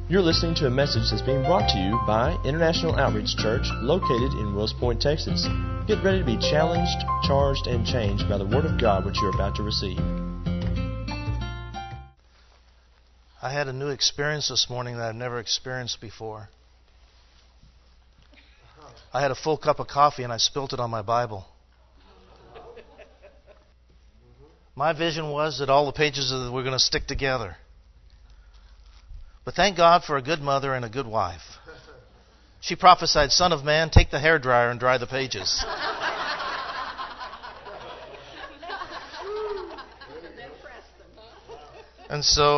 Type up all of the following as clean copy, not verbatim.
You're listening to a message that's being brought to you by International Outreach Church, located in Wills Point, Texas. Get ready to be challenged, charged, and changed by the Word of God which you're about to receive. I had a new experience this morning that I've never experienced before. I had a full cup of coffee and I spilt it on my Bible. My vision was that all the pages were going to stick together. But thank God for a good mother and a good wife. She prophesied, "Son of man, take the hairdryer and dry the pages." And so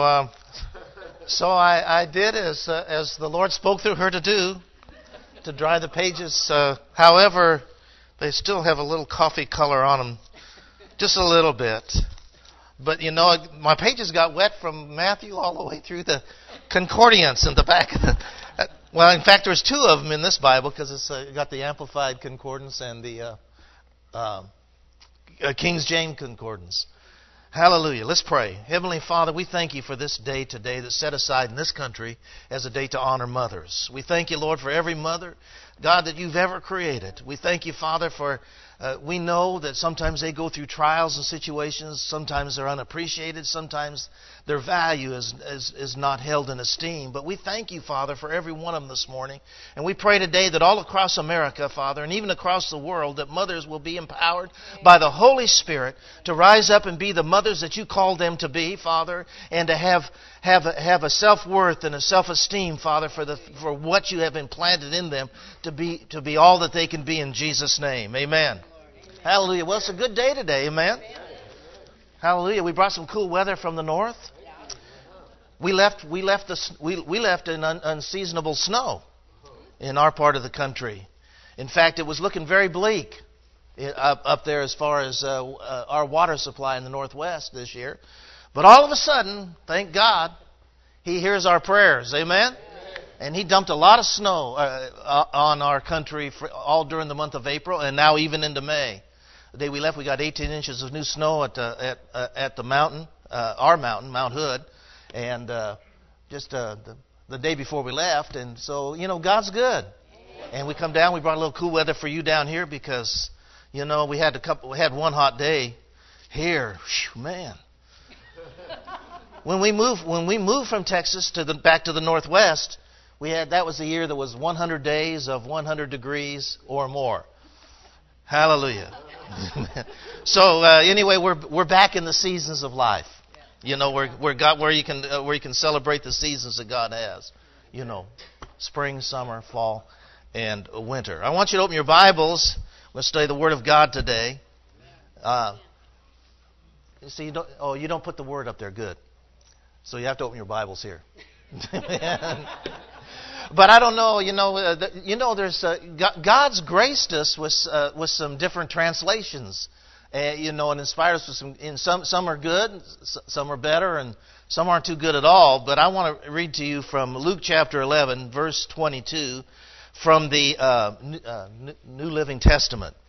I did as the Lord spoke through her to do, to dry the pages. However, they still have a little coffee color on them, just a little bit. But you know, my pages got wet from Matthew all the way through the concordance in the back of the. Well, in fact, there's two of them in this Bible because it's got the Amplified Concordance and the King James Concordance. Hallelujah. Let's pray. Heavenly Father, we thank you for this day today that's set aside in this country as a day to honor mothers. We thank you, Lord, for every mother, God, that you've ever created. We thank you, Father, for we know that sometimes they go through trials and situations. Sometimes they're unappreciated. Sometimes their value is not held in esteem. But we thank you, Father, for every one of them this morning. And we pray today that all across America, Father, and even across the world, that mothers will be empowered by the Holy Spirit to rise up and be the mothers that you called them to be, Father, and to have a self-worth and a self-esteem, Father, for what you have implanted in them to be all that they can be in Jesus' name. Amen. Hallelujah. Well, it's a good day today. Amen. Hallelujah. We brought some cool weather from the north. We left in unseasonable snow in our part of the country. In fact, it was looking very bleak up there as far as our water supply in the northwest this year. But all of a sudden, thank God, He hears our prayers. Amen? And He dumped a lot of snow on our country all during the month of April and now even into May. The day we left, we got 18 inches of new snow at the mountain, our mountain, Mount Hood, and just the day before we left. And so, you know, God's good. And we come down. We brought a little cool weather for you down here because, you know, we had one hot day here. Whew, man. When we moved from Texas back to the Northwest, that was the year that was 100 days of 100 degrees or more. Hallelujah. So anyway, we're back in the seasons of life. You know, where you can celebrate the seasons that God has. You know, spring, summer, fall, and winter. I want you to open your Bibles. Let's study the Word of God today. You see, you don't put the Word up there. Good. So you have to open your Bibles here. But I don't know, there's God's graced us with some different translations, and inspired us with some are good, some are better, and some aren't too good at all. But I want to read to you from Luke chapter 11, verse 22, from the New Living Testament.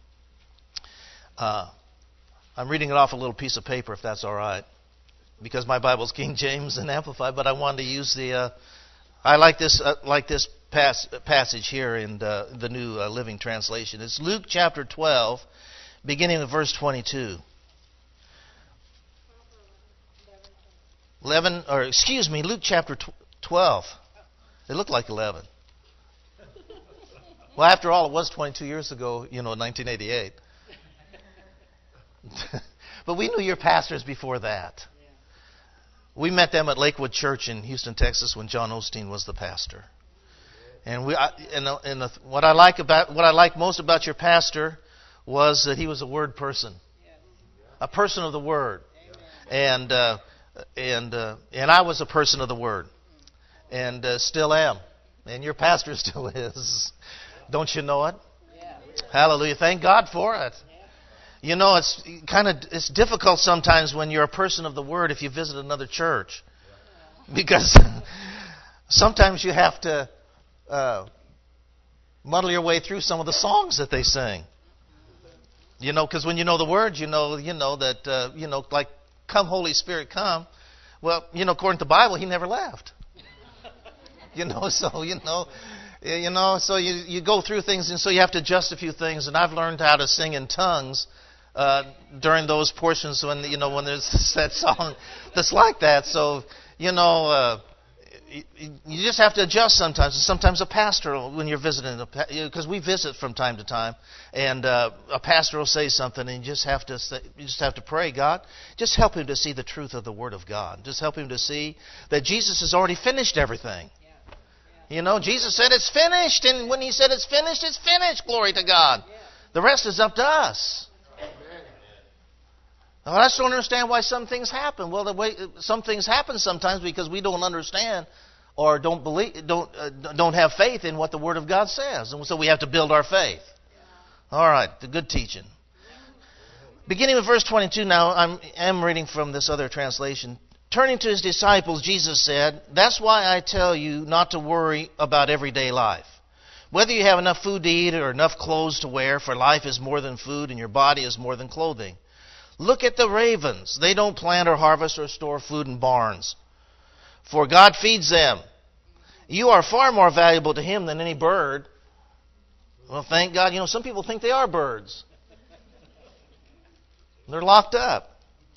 I'm reading it off a little piece of paper, if that's all right, because my Bible's King James and Amplified. But I wanted to use I like this passage here in the New Living Translation. It's Luke chapter 12, beginning with verse 22. Luke chapter 12. It looked like 11. Well, after all, it was 22 years ago, 1988. But we knew your pastors before that. We met them at Lakewood Church in Houston, Texas, when John Osteen was the pastor. And what I like most about your pastor was that he was a word person, a person of the Word, and I was a person of the Word, and still am, and your pastor still is. Don't you know it? Hallelujah! Thank God for it. You know, it's difficult sometimes when you're a person of the Word if you visit another church, because sometimes you have to muddle your way through some of the songs that they sing. You know, because when you know the words, you know that like "Come, Holy Spirit, come." Well, according to the Bible, He never left. So you go through things, and so you have to adjust a few things. And I've learned how to sing in tongues during those portions when there's that song that's like that. So you just have to adjust sometimes. And sometimes a pastor, when you're visiting, because we visit from time to time, and a pastor will say something, and you just have to pray, God, just help him to see the truth of the Word of God. Just help him to see that Jesus has already finished everything. Jesus said it's finished, and when He said it's finished. Glory to God. The rest is up to us. I just don't understand why some things happen. Well, some things happen sometimes because we don't understand or don't have faith in what the Word of God says, and so we have to build our faith. All right, the good teaching. Beginning with verse 22. Now, I am reading from this other translation. Turning to His disciples, Jesus said, "That's why I tell you not to worry about everyday life. Whether you have enough food to eat or enough clothes to wear, for life is more than food and your body is more than clothing. Look at the ravens. They don't plant or harvest or store food in barns, for God feeds them. You are far more valuable to Him than any bird." Well, thank God. Some people think they are birds. They're locked up.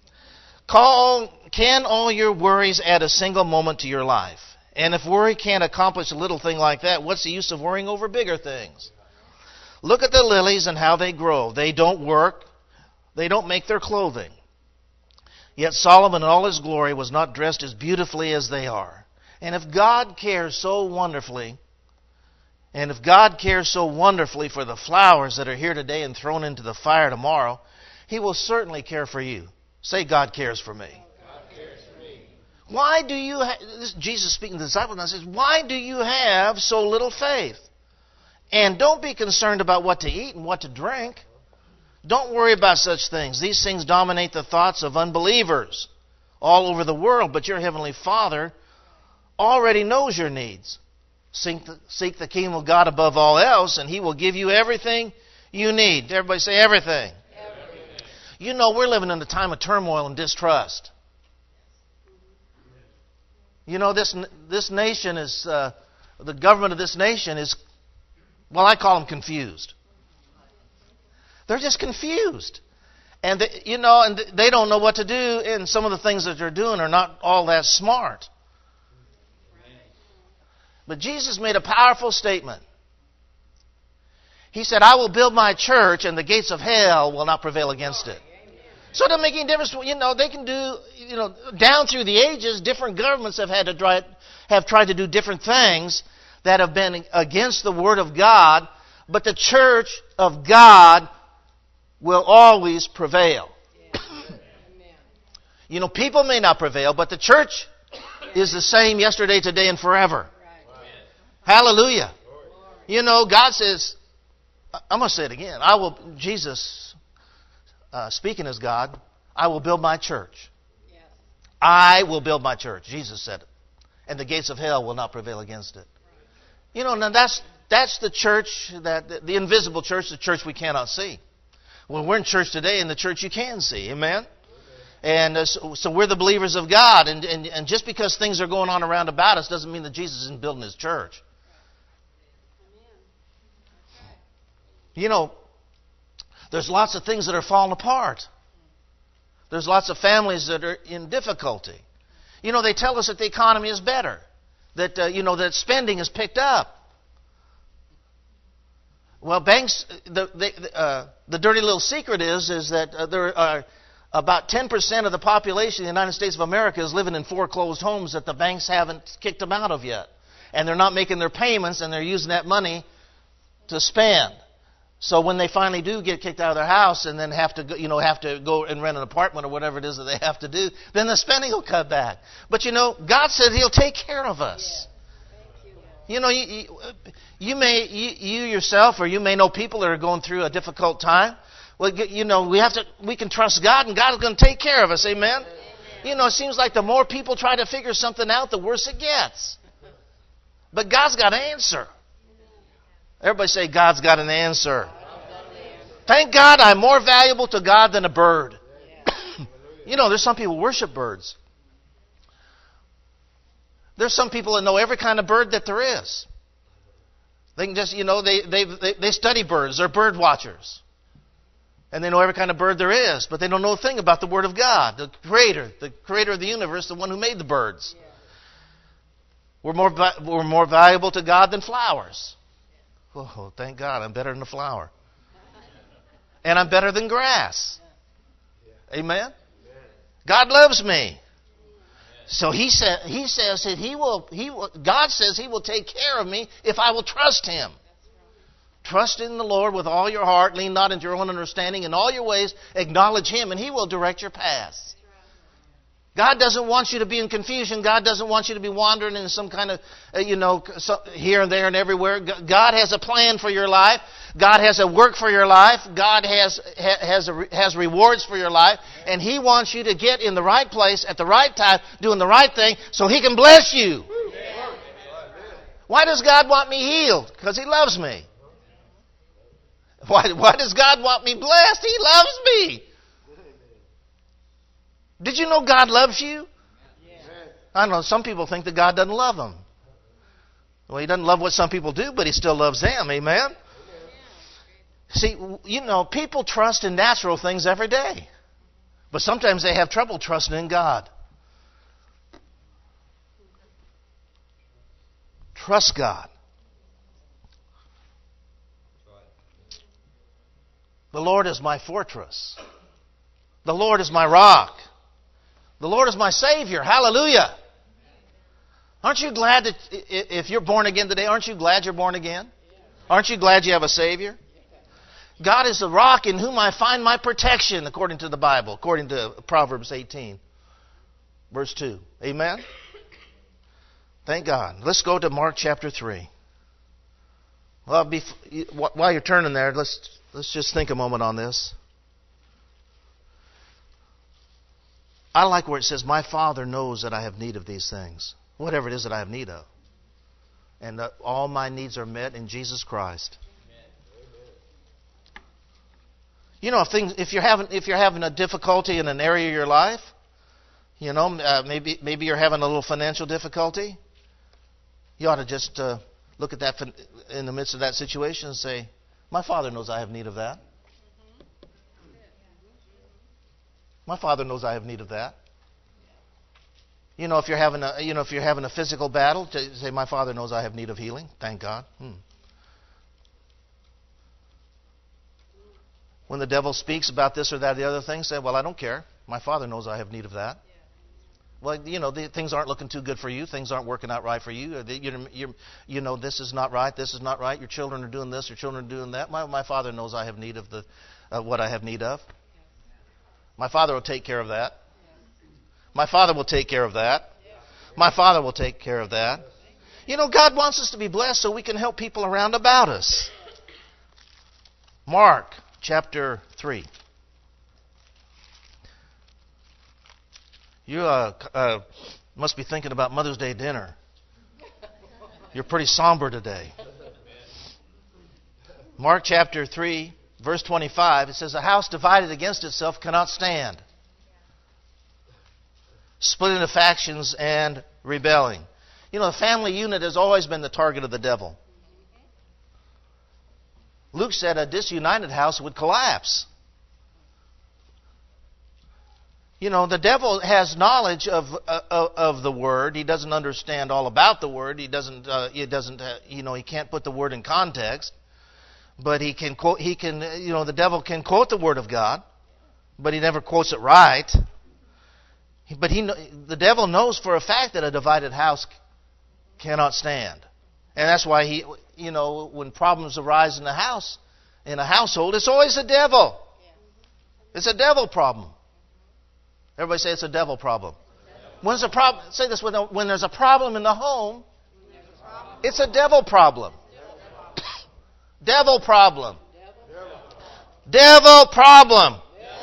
Can all your worries add a single moment to your life? And if worry can't accomplish a little thing like that, what's the use of worrying over bigger things? Look at the lilies and how they grow. They don't work. They don't make their clothing. Yet Solomon in all his glory was not dressed as beautifully as they are. And if God cares so wonderfully, for the flowers that are here today and thrown into the fire tomorrow, He will certainly care for you. Say, God cares for me. God cares for me. Why do you Jesus speaking to the disciples now says, why do you have so little faith? And don't be concerned about what to eat and what to drink. Don't worry about such things. These things dominate the thoughts of unbelievers all over the world, but your Heavenly Father already knows your needs. Seek the kingdom of God above all else, and He will give you everything you need. Everybody say everything. We're living in a time of turmoil and distrust. This nation is, the government of this nation is, I call them confused. They're just confused. And they don't know what to do, and some of the things that they're doing are not all that smart. But Jesus made a powerful statement. He said, "I will build my church, and the gates of hell will not prevail against it." So it doesn't make any difference. They can do, down through the ages, different governments have tried to do different things that have been against the Word of God, but the church of God will always prevail. People may not prevail, but the church is the same yesterday, today, and forever. Hallelujah. God says, I'm going to say it again. Jesus, speaking as God, I will build my church. Yes. I will build my church. Jesus said it. And the gates of hell will not prevail against it. Now that's the church, the invisible church, the church we cannot see. Well, we're in church today, in the church you can see. Amen? And so we're the believers of God. And just because things are going on around about us doesn't mean that Jesus isn't building His church. There's lots of things that are falling apart. There's lots of families that are in difficulty. They tell us that the economy is better, that that spending is picked up. Well, banks, the dirty little secret is that there are about 10% of the population of the United States of America is living in foreclosed homes that the banks haven't kicked them out of yet, and they're not making their payments, and they're using that money to spend. So when they finally do get kicked out of their house and then have to go and rent an apartment or whatever it is that they have to do, then the spending will cut back. But God said He'll take care of us. You yourself, or you may know people that are going through a difficult time. Well, we can trust God, and God is going to take care of us. Amen. It seems like the more people try to figure something out, the worse it gets. But God's got an answer. Everybody say, God's got an answer. Thank God I'm more valuable to God than a bird. There's some people who worship birds. There's some people that know every kind of bird that there is. They can just, they study birds. They're bird watchers. And they know every kind of bird there is, but they don't know a thing about the Word of God, the Creator of the universe, the one who made the birds. We're more valuable to God than flowers. Oh, thank God, I'm better than a flower. And I'm better than grass. Amen? God loves me. So He says that God says He will take care of me if I will trust Him. Trust in the Lord with all your heart. Lean not into your own understanding. In all your ways, acknowledge Him, and He will direct your paths. God doesn't want you to be in confusion. God doesn't want you to be wandering in some kind of, here and there and everywhere. God has a plan for your life. God has a work for your life. God has rewards for your life. And He wants you to get in the right place at the right time, doing the right thing, so He can bless you. Why does God want me healed? Because He loves me. Why does God want me blessed? He loves me. Did you know God loves you? I know some people think that God doesn't love them. Well, He doesn't love what some people do, but He still loves them. Amen? See, people trust in natural things every day. But sometimes they have trouble trusting in God. Trust God. The Lord is my fortress. The Lord is my rock. The Lord is my Savior. Hallelujah. Aren't you glad that if you're born again today, aren't you glad you're born again? Aren't you glad you have a Savior? God is the rock in whom I find my protection, according to the Bible, according to Proverbs 18, verse 2. Amen? Thank God. Let's go to Mark chapter 3. Well, while you're turning there, let's just think a moment on this. I like where it says, my Father knows that I have need of these things. Whatever it is that I have need of. And that all my needs are met in Jesus Christ. If you're having a difficulty in an area of your life, maybe you're having a little financial difficulty, you ought to just look at that in the midst of that situation and say, my Father knows I have need of that. My Father knows I have need of that. If you're having a physical battle, say, my Father knows I have need of healing. Thank God. When the devil speaks about this or that or the other thing, say, well, I don't care. My Father knows I have need of that. Well, things aren't looking too good for you. Things aren't working out right for you. This is not right. This is not right. Your children are doing this. Your children are doing that. My Father knows I have need of what I have need of. My Father will take care of that. My Father will take care of that. My Father will take care of that. God wants us to be blessed so we can help people around about us. Mark chapter 3. You must be thinking about Mother's Day dinner. You're pretty somber today. Mark chapter 3, verse 25, it says, a house divided against itself cannot stand. Split into factions and rebelling. The family unit has always been the target of the devil. Luke said a disunited house would collapse. The devil has knowledge of the Word. He doesn't understand all about the Word. He can't put the Word in context. But the devil can quote the Word of God, but he never quotes it right. But the devil knows for a fact that a divided house cannot stand. And that's why when problems arise in a household, it's always the devil. It's a devil problem. Everybody say it's a devil problem. When there's a problem, say this, when there's a problem in the home, it's a devil problem. Devil problem. Devil problem.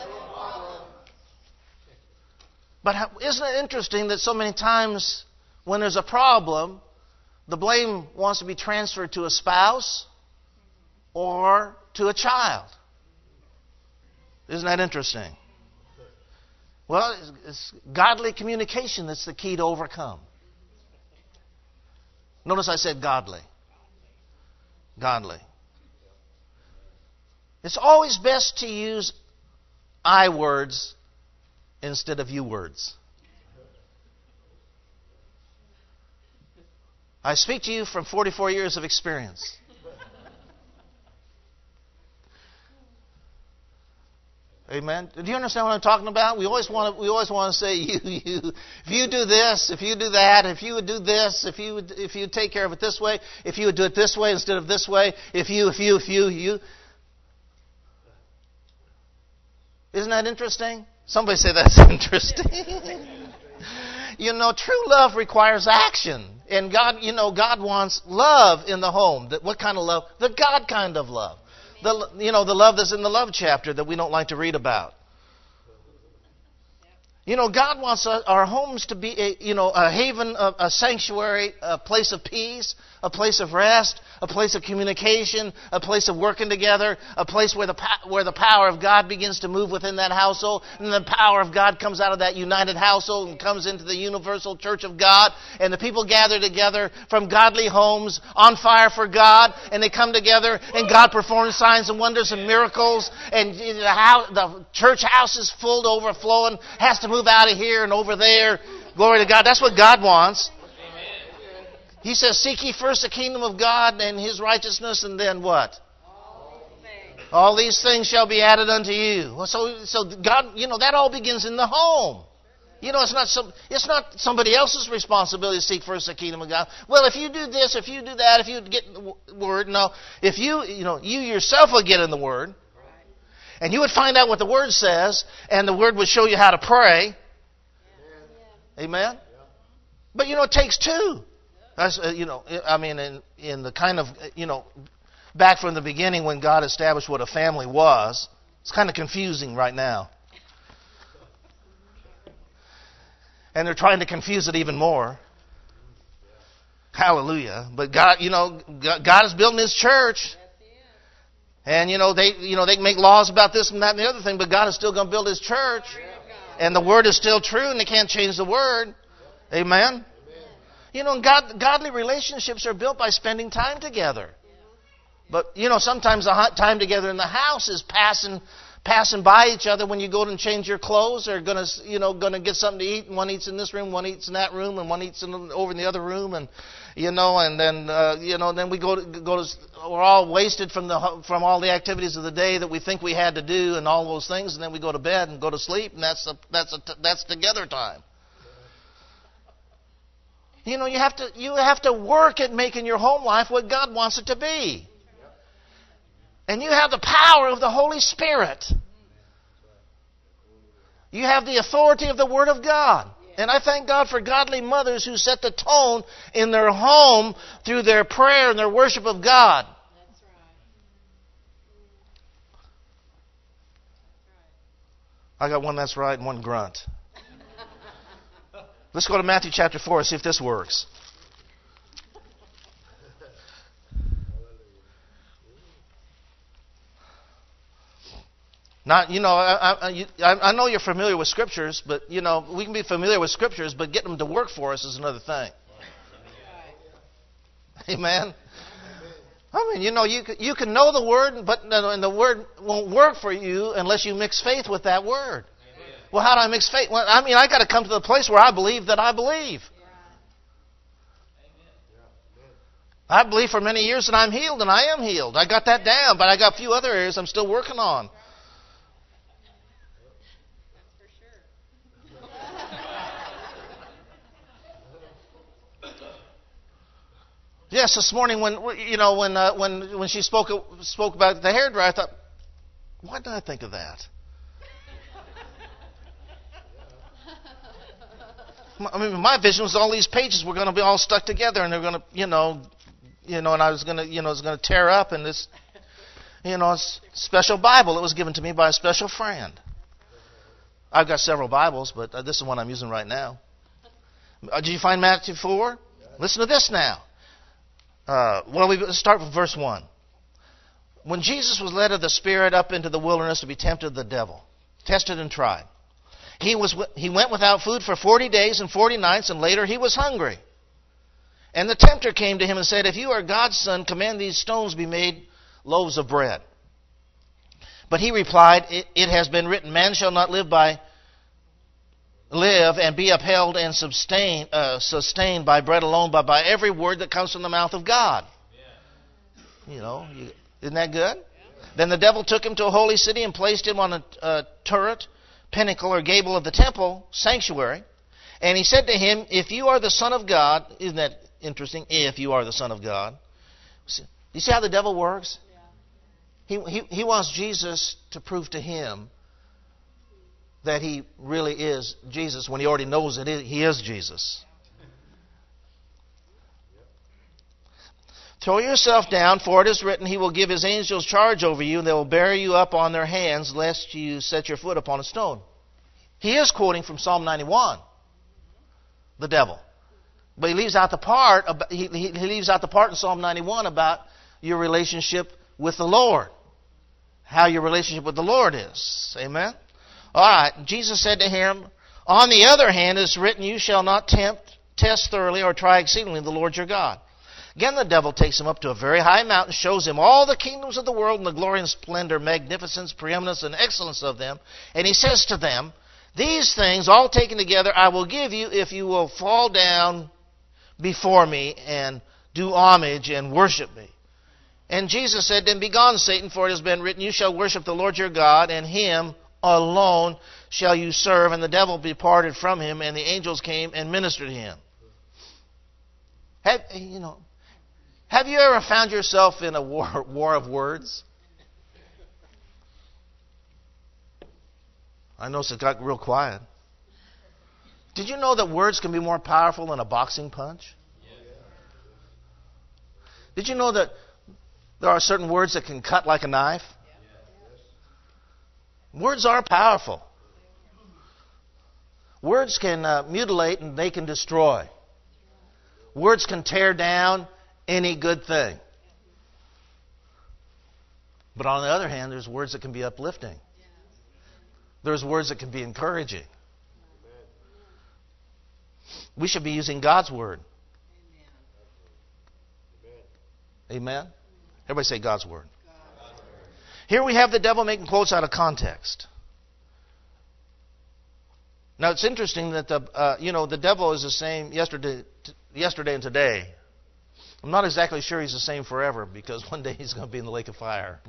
But isn't it interesting that so many times when there's a problem, the blame wants to be transferred to a spouse or to a child? Isn't that interesting? Well, it's godly communication that's the key to overcome. Notice I said godly. Godly. It's always best to use I words instead of you words. I speak to you from 44 years of experience. Amen. Do you understand what I'm talking about? We always want to say you. If you do this, if you do that, if you would do this, if you would take care of it this way, if you would do it this way instead of this way, if you. Isn't that interesting? Somebody say that's interesting. You know, true love requires action. And God wants love in the home. What kind of love? The God kind of love. The love that's in the love chapter that we don't like to read about. You know, God wants our homes to be a haven, a sanctuary, a place of peace, a place of rest, a place of communication, a place of working together, a place where the power of God begins to move within that household, and the power of God comes out of that united household and comes into the universal church of God, and the people gather together from godly homes on fire for God, and they come together, and God performs signs and wonders and miracles, and the church house is full to overflowing, has to move out of here and over there. Glory to God. That's what God wants. He says, seek ye first the kingdom of God and His righteousness, and then what? All these things shall be added unto you. So God, that all begins in the home. It's not somebody else's responsibility to seek first the kingdom of God. Well, if you do this, if you do that, if you get in the Word, no. If you yourself will get in the Word, and you would find out what the Word says, and the Word would show you how to pray. Amen? But it takes two. In the kind of, back from the beginning when God established what a family was, it's kind of confusing right now. And they're trying to confuse it even more. Hallelujah. But God, God is building His church. And, they can make laws about this and that and the other thing, but God is still going to build His church. And the Word is still true, and they can't change the Word. Amen? Godly relationships are built by spending time together. But, sometimes the time together in the house is passing by each other when you go and change your clothes, or going to get something to eat, and one eats in this room, one eats in that room, and one eats over in the other room, and then we go to we're all wasted from all the activities of the day that we think we had to do and all those things, and then we go to bed and go to sleep, and that's together time. You have to work at making your home life what God wants it to be. And you have the power of the Holy Spirit. You have the authority of the Word of God. And I thank God for godly mothers who set the tone in their home through their prayer and their worship of God. That's right. I got one that's right and one grunt. Let's go to Matthew chapter 4 and see if this works. Now, I know you're familiar with Scriptures, but, we can be familiar with Scriptures, but getting them to work for us is another thing. Amen? I mean, you can know the Word, but and the Word won't work for you unless you mix faith with that Word. Well, how do I mix faith? Well, I got to come to the place where I believe that I believe. I believe for many years that I'm healed, and I am healed. I got that down, but I got a few other areas I'm still working on. Yes, this morning when she spoke about the hairdryer, I thought, why did I think of that? My vision was all these pages were going to be all stuck together, and they're going to, and I was going to, it's going to tear up, and this, special Bible that was given to me by a special friend. I've got several Bibles, but this is the one I'm using right now. Did you find Matthew 4? Listen to this now. We start with verse 1. When Jesus was led of the Spirit up into the wilderness to be tempted of the devil, tested and tried, he went without food for 40 days and 40 nights, and later he was hungry. And the tempter came to him and said, If you are God's son, command these stones be made loaves of bread. But he replied, It has been written, Man shall not live and be upheld and sustained by bread alone, but by every word that comes from the mouth of God. Isn't that good? Then the devil took him to a holy city and placed him on a turret, pinnacle, or gable of the temple sanctuary. And he said to him, If you are the Son of God, isn't that interesting? If you are the Son of God. You see how the devil works? He wants Jesus to prove to him that he really is Jesus when he already knows that he is Jesus. Throw yourself down, for it is written, He will give His angels charge over you, and they will bear you up on their hands, lest you set your foot upon a stone. He is quoting from Psalm 91, the devil. But he leaves out the part. He leaves out the part in Psalm 91 about your relationship with the Lord, how your relationship with the Lord is. Amen. All right. Jesus said to him, On the other hand, it is written, You shall not test thoroughly, or try exceedingly the Lord your God. Again, the devil takes him up to a very high mountain, shows him all the kingdoms of the world and the glory and splendor, magnificence, preeminence, and excellence of them. And he says to them, These things, all taken together, I will give you if you will fall down before me and do homage and worship me. And Jesus said, Then begone, Satan, for it has been written, You shall worship the Lord your God, and Him alone shall you serve. And the devil departed from him, and the angels came and ministered to him. Have you ever found yourself in a war of words? I noticed it got real quiet. Did you know that words can be more powerful than a boxing punch? Did you know that there are certain words that can cut like a knife? Words are powerful. Words can mutilate and they can destroy. Words can tear down any good thing. But on the other hand, there's words that can be uplifting. There's words that can be encouraging. We should be using God's Word. Amen? Everybody say God's Word. Here we have the devil making quotes out of context. Now it's interesting that the devil is the same yesterday and today. I'm not exactly sure he's the same forever, because one day he's going to be in the lake of fire.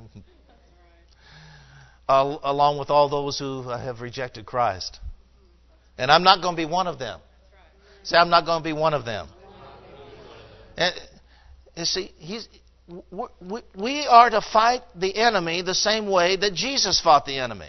Along with all those who have rejected Christ. And I'm not going to be one of them. Say, I'm not going to be one of them. And you see, we are to fight the enemy the same way that Jesus fought the enemy.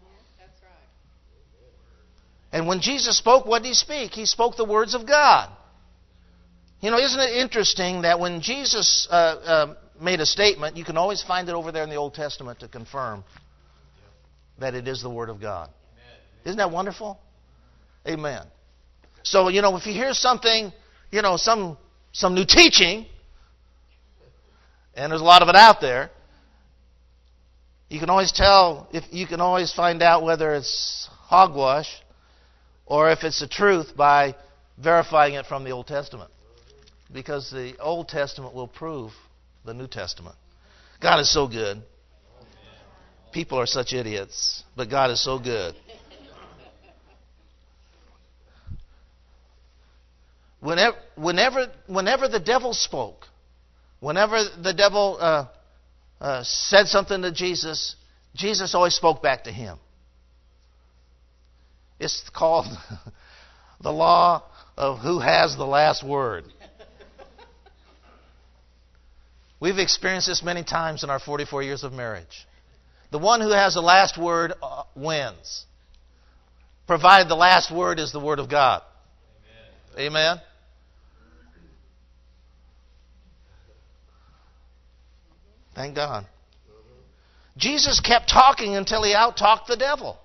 And when Jesus spoke, what did He speak? He spoke the words of God. Isn't it interesting that when Jesus made a statement, you can always find it over there in the Old Testament to confirm that it is the Word of God. Isn't that wonderful? Amen. So, if you hear something, some new teaching, and there's a lot of it out there, you can always find out whether it's hogwash or if it's the truth by verifying it from the Old Testament. Because the Old Testament will prove the New Testament. God is so good. People are such idiots, but God is so good. Whenever the devil spoke, whenever the devil said something to Jesus, Jesus always spoke back to him. It's called the law of who has the last word. We've experienced this many times in our 44 years of marriage. The one who has the last word wins, provided the last word is the Word of God. Amen? Amen? Thank God. Jesus kept talking until He out-talked the devil.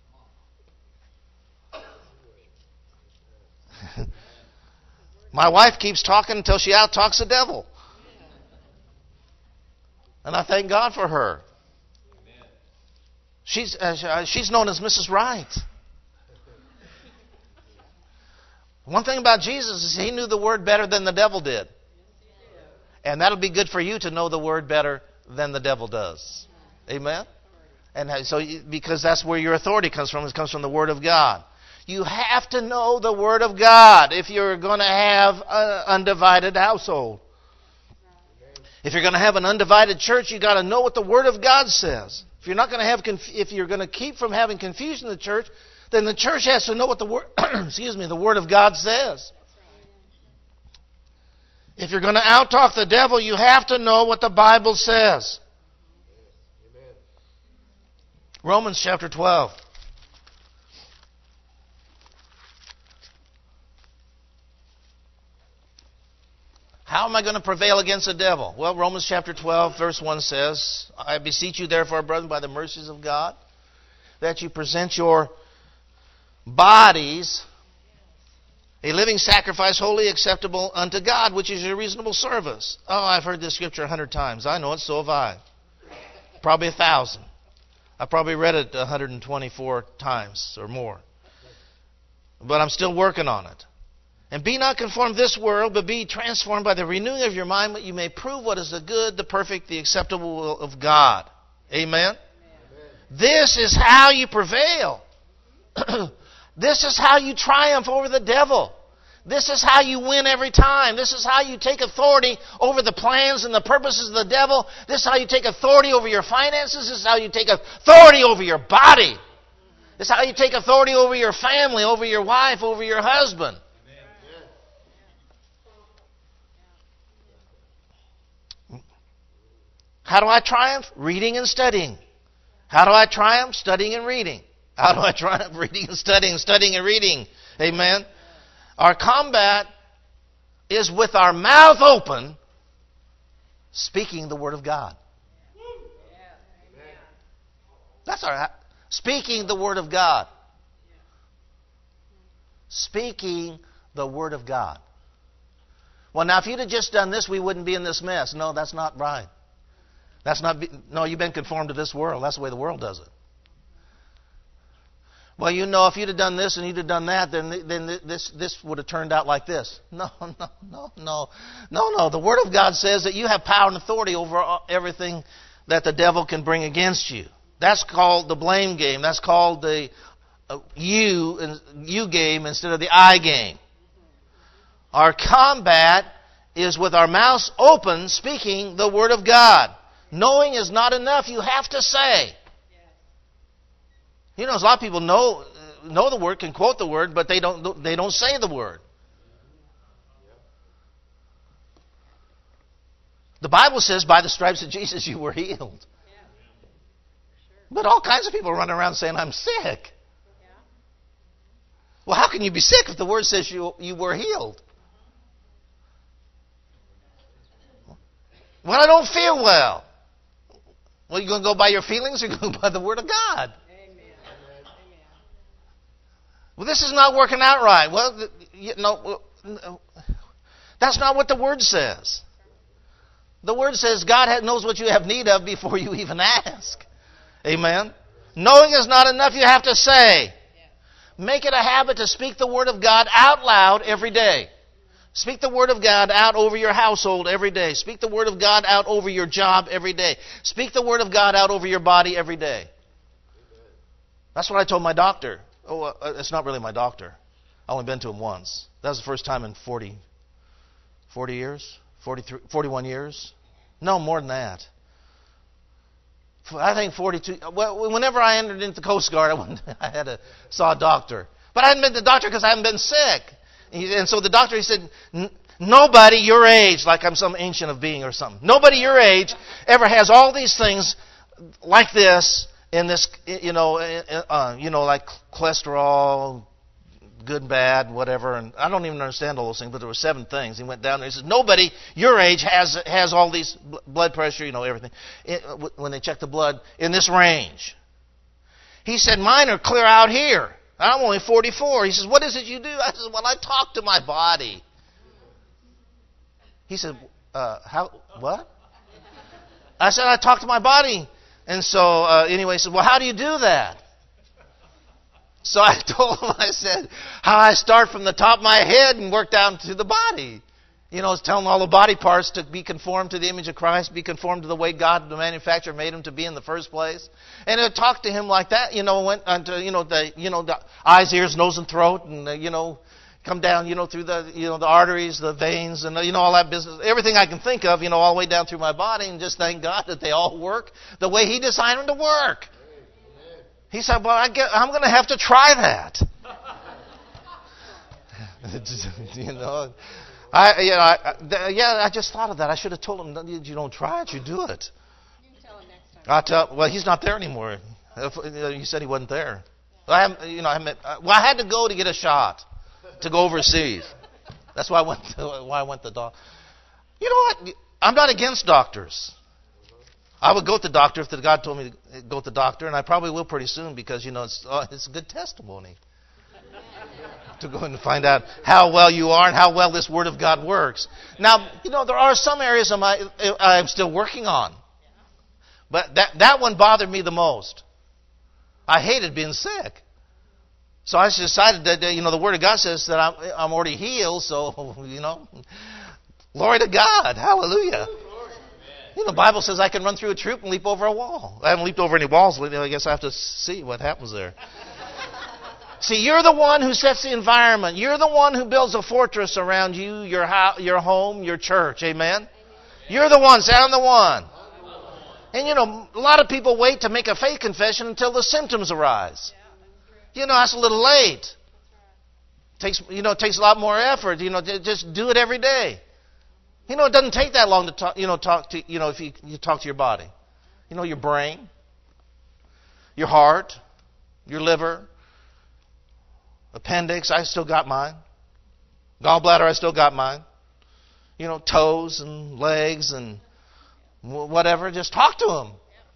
My wife keeps talking until she out-talks the devil. And I thank God for her. She's known as Mrs. Right. One thing about Jesus is He knew the Word better than the devil did. And that'll be good for you to know the Word better than the devil does. Amen? And so, because that's where your authority comes from. It comes from the Word of God. You have to know the Word of God if you're going to have an undivided household. If you're going to have an undivided church, you've got to know what the Word of God says. If you're going to keep from having confusion in the church, then the church has to know what the Word, the Word of God says. If you're going to out-talk the devil, you have to know what the Bible says. Romans chapter 12. How am I going to prevail against the devil? Well, Romans chapter 12, verse 1 says, I beseech you therefore, brethren, by the mercies of God, that you present your bodies a living sacrifice, wholly acceptable unto God, which is your reasonable service. Oh, I've heard this scripture 100 times. I know it, so have I. Probably 1,000. I've probably read it 124 times or more. But I'm still working on it. And be not conformed to this world, but be transformed by the renewing of your mind, that you may prove what is the good, the perfect, the acceptable will of God. Amen? Amen. This is how you prevail. This is how you triumph over the devil. This is how you win every time. This is how you take authority over the plans and the purposes of the devil. This is how you take authority over your finances. This is how you take authority over your body. This is how you take authority over your family, over your wife, over your husband. How do I triumph? Reading and studying. How do I triumph? Studying and reading. How do I triumph? Reading and studying and reading. Amen. Our combat is with our mouth open, speaking the Word of God. That's our speaking the Word of God. Speaking the Word of God. Well, now, if you'd have just done this, we wouldn't be in this mess. No, that's not right. No, you've been conformed to this world. That's the way the world does it. Well, if you'd have done this and you'd have done that, then this would have turned out like this. No. The Word of God says that you have power and authority over everything that the devil can bring against you. That's called the blame game. That's called the you game instead of the I game. Our combat is with our mouths open, speaking the Word of God. Knowing is not enough. You have to say. A lot of people know the Word, can quote the Word, but they don't say the Word. The Bible says, by the stripes of Jesus you were healed. But all kinds of people run around saying, I'm sick. Well, how can you be sick if the Word says you were healed? Well, I don't feel well. Well, you going to go by your feelings or you going to go by the Word of God? Amen. Well, this is not working out right. Well, that's not what the Word says. The Word says God knows what you have need of before you even ask. Amen. Knowing is not enough. You have to say. Make it a habit to speak the Word of God out loud every day. Speak the Word of God out over your household every day. Speak the Word of God out over your job every day. Speak the Word of God out over your body every day. That's what I told my doctor. Oh, it's not really my doctor. I've only been to him once. That was the first time in 40 years? 41 years? No, more than that. I think 42. Well, whenever I entered into the Coast Guard, I saw a doctor. But I hadn't been to the doctor because I hadn't been sick. And so the doctor, he said, nobody your age, like I'm some ancient of being or something, nobody your age ever has all these things like this in this, like cholesterol, good and bad, whatever. And I don't even understand all those things, but there were 7 things. He went down there. He said, nobody your age has all these blood pressure, everything, when they check the blood, in this range. He said, mine are clear out here. I'm only 44. He says, what is it you do? I said, well, I talk to my body. He said, what? I said, I talk to my body. And so, anyway, he said, well, how do you do that? So I told him, I said, how I start from the top of my head and work down to the body. You know, it's telling all the body parts to be conformed to the image of Christ, be conformed to the way God, the manufacturer, made them to be in the first place. And it talked to him like that. You know, went onto the eyes, ears, nose, and throat, and come down through the arteries, the veins, and all that business. Everything I can think of, all the way down through my body, and just thank God that they all work the way He designed them to work. He said, "Well, I'm going to have to try that." I just thought of that. I should have told him, "You don't try it, you do it." You can tell him next time. Well, he's not there anymore. He said he wasn't there. I had to go to get a shot to go overseas. That's why I went to the doctor. You know what? I'm not against doctors. I would go to the doctor if God told me to go to the doctor, and I probably will pretty soon because it's a good testimony to go and find out how well you are and how well this Word of God works. Now, there are some areas I'm still working on. But that one bothered me the most. I hated being sick. So I decided that, the Word of God says that I'm already healed, so, glory to God. Hallelujah. The Bible says I can run through a troop and leap over a wall. I haven't leaped over any walls. I guess I have to see what happens there. See, you're the one who sets the environment. You're the one who builds a fortress around you, your home, your church. Amen? You're the one. Say, I'm the one. And, a lot of people wait to make a faith confession until the symptoms arise. That's a little late. It takes a lot more effort. Just do it every day. It doesn't take that long to talk. If you talk to your body, your brain, your heart, your liver, appendix. I still got mine. Gallbladder. I still got mine. Toes and legs and whatever. Just talk to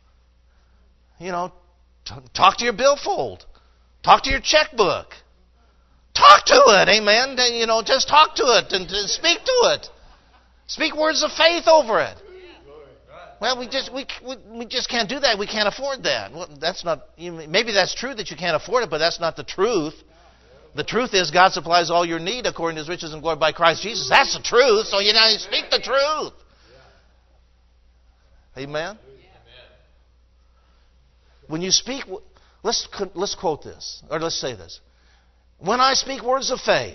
them. Talk to your billfold. Talk to your checkbook. Talk to it, amen. Just talk to it and speak to it. Speak words of faith over it. Well, we just can't do that. We can't afford that. Well, that's not. Maybe that's true that you can't afford it, but that's not the truth. The truth is God supplies all your need according to His riches and glory by Christ Jesus. That's the truth. So you speak the truth. Amen. When you speak. Let's quote this, or let's say this. When I speak words of faith,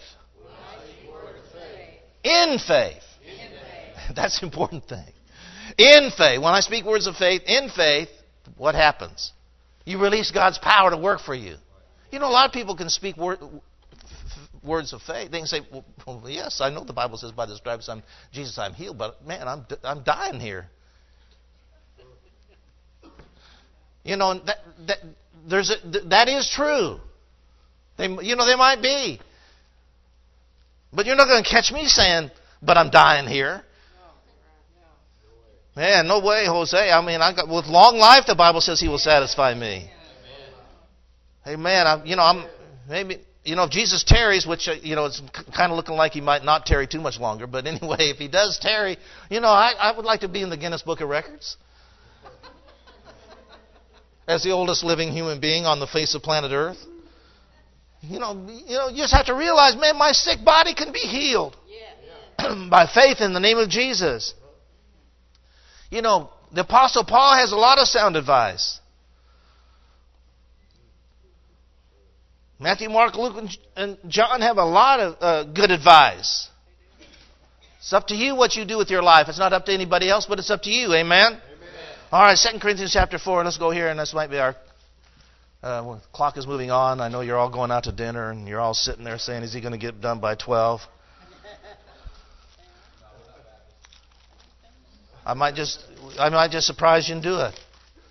in faith, that's an important thing. In faith, when I speak words of faith, in faith, what happens? You release God's power to work for you. A lot of people can speak words of faith. They can say, well, yes, I know the Bible says by the stripes I'm healed, but man, I'm dying here. That is true. They might be. But you're not going to catch me saying, but I'm dying here. Man, no way, Jose. With long life, the Bible says He will satisfy me. Amen. I'm maybe, if Jesus tarries, which, it's kind of looking like He might not tarry too much longer. But anyway, if He does tarry, I would like to be in the Guinness Book of Records. As the oldest living human being on the face of planet Earth. You just have to realize, man, my sick body can be healed. By faith in the name of Jesus. The Apostle Paul has a lot of sound advice. Matthew, Mark, Luke, and John have a lot of good advice. It's up to you what you do with your life. It's not up to anybody else, but it's up to you. Amen? All right, 2 Corinthians chapter 4. Let's go here, and this might be our... the clock is moving on. I know you're all going out to dinner, and you're all sitting there saying, is he going to get done by 12? I might just surprise you and do it.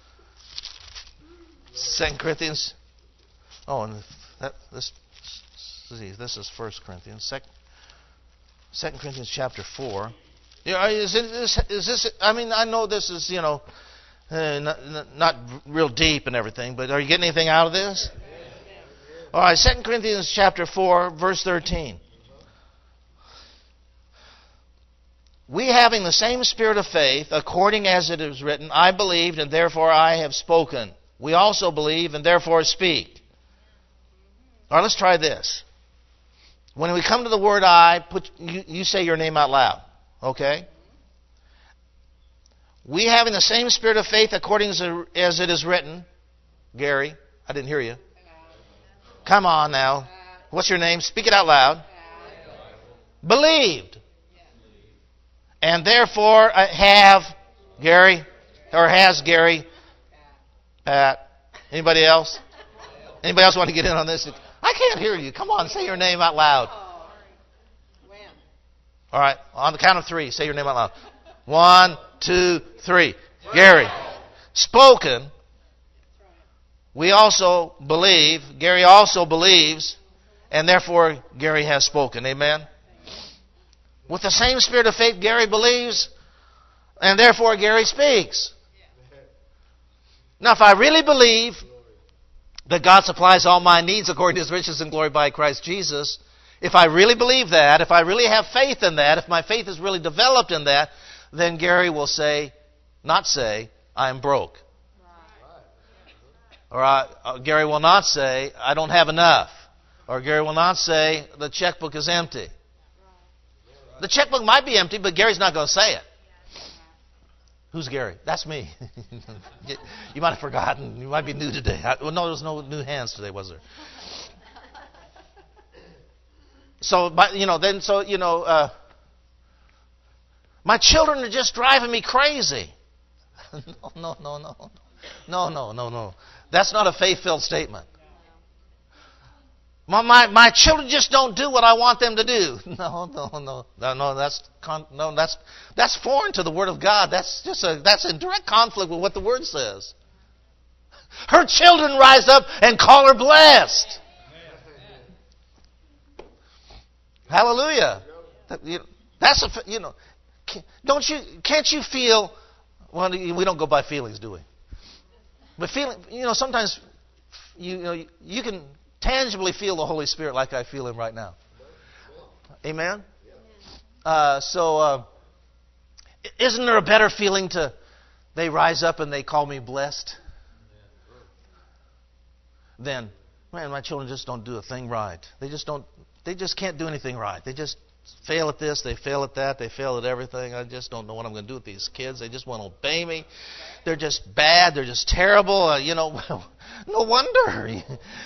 2 Corinthians. Oh, and this is 1 Corinthians. 2 Corinthians chapter 4. Is this? I know this is not real deep and everything, but are you getting anything out of this? All right, 2 Corinthians chapter 4, verse 13. We having the same spirit of faith, according as it is written, I believed and therefore I have spoken. We also believe and therefore speak. All right, let's try this. When we come to the word I, you say your name out loud. Okay? We having the same spirit of faith according as it is written. Gary, I didn't hear you. Come on now. What's your name? Speak it out loud. Believed. And therefore have Gary, or has Gary, Pat. Anybody else? Anybody else want to get in on this? I can't hear you. Come on, say your name out loud. All right, on the count of 3, say your name out loud. 1, 2, 3. Gary. Spoken. We also believe. Gary also believes. And therefore, Gary has spoken. Amen? With the same spirit of faith, Gary believes. And therefore, Gary speaks. Now, if I really believe that God supplies all my needs according to His riches and glory by Christ Jesus, if I really believe that, if I really have faith in that, if my faith is really developed in that, then Gary will not say, I'm broke. Or Gary will not say, I don't have enough. Or Gary will not say, the checkbook is empty. The checkbook might be empty, but Gary's not going to say it. Who's Gary? That's me. You might have forgotten. You might be new today. No, there was no new hands today, was there? So, my children are just driving me crazy. No. That's not a faith-filled statement. My children just don't do what I want them to do. No. That's foreign to the Word of God. That's in direct conflict with what the Word says. Her children rise up and call her blessed. Hallelujah. Can't you feel? Well, we don't go by feelings, do we? But feeling, sometimes you can tangibly feel the Holy Spirit like I feel Him right now. Amen? Isn't there a better feeling they rise up and they call me blessed? Than, man, my children just don't do a thing right. They just can't do anything right. They just fail at this, they fail at that, they fail at everything. I just don't know what I'm going to do with these kids. They just want to obey me. They're just bad. They're just terrible. No wonder.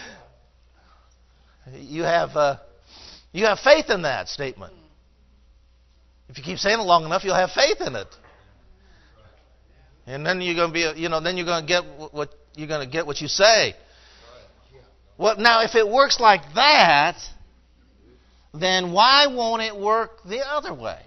You have faith in that statement. If you keep saying it long enough, you'll have faith in it. And then you're going to get what you say. Well, now if it works like that, then why won't it work the other way?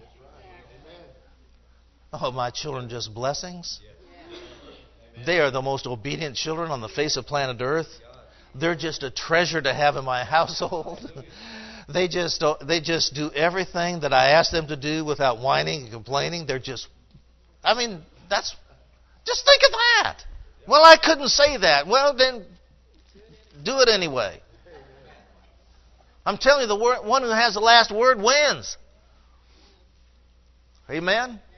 Oh, my children just blessings. They are the most obedient children on the face of planet Earth. They're just a treasure to have in my household. They just do everything that I ask them to do without whining and complaining. Just think of that. Well, I couldn't say that. Well, then do it anyway. I'm telling you, the one who has the last word wins. Amen?